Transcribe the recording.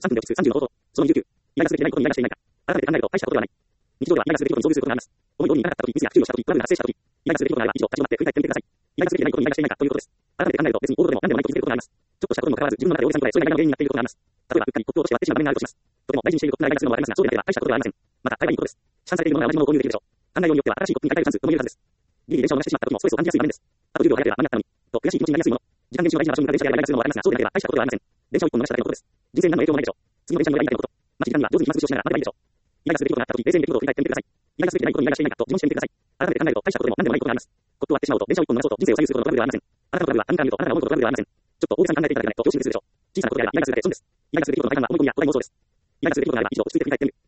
3分で起筆30の冒頭。その29。イライラすべきでないことにイライラしていないか。改めて考えると大したことではない。日常ではイライラすべきことに遭遇することがあります。思い通りにいかなかったとき、ミスや不注意をしたとき、トラブルが発生したとき、イライラすべきことがあれば以上立ち止まって振り返ってみてください。イライラすべきでないことにイライラしていないかということです。改めて考えると別に大事でも何でもないと気づけることがあります。ちょっとしたことにもかかわらず自分の中で大げさに捉え、それがイライラの原因になっていることがあります。例えば、うっかりコップを落として割ってしまう場面があるとします。とても大事にしていることがイライラするのはありますが、そうでなければ大したことではありません。また、買えばいいことです。市販されているものが同じものを購入できるでしょう。考えようによっては新しいコップに買い替えるチャンスとも言えるはずです。ギリギリ電車を逃してしまった時もストレスを感じやすい場面です。あと10秒早ければ間に合ったのに、と悔しい気持ちになりやすいもの。時間厳守の大事な場所に向かって電車でイライラするのはありますが、そうでなければ大したことではありません。電車を一本逃しただけのことです。人生に何の影響もないでしょう。次の電車に乗ればいいだけのこと。待ち時間には上手に暇つぶしをしながら待てばいいでしょう。イライラすべきことがあった時、冷静に出来事を振り返ってみてください。イライラすべきでないことにイライラしていないかと自問してみてください。改めて考えると大したことでも何でもないことがあります。コップを割ってしまうと電車を一本逃そうと人生を左右することのトラブルではありません。あなたのトラブルは何か見るとあなたが思うことのトラブルではありません。ちょっと大げさに考えていただけないと恐縮するでしょう。小さなことであればイライラするだけ損です。イライラすべきことの大半は思い込みや怖い妄想です。イライラすべきことがあれば一度落ち着いて振り返ってみる。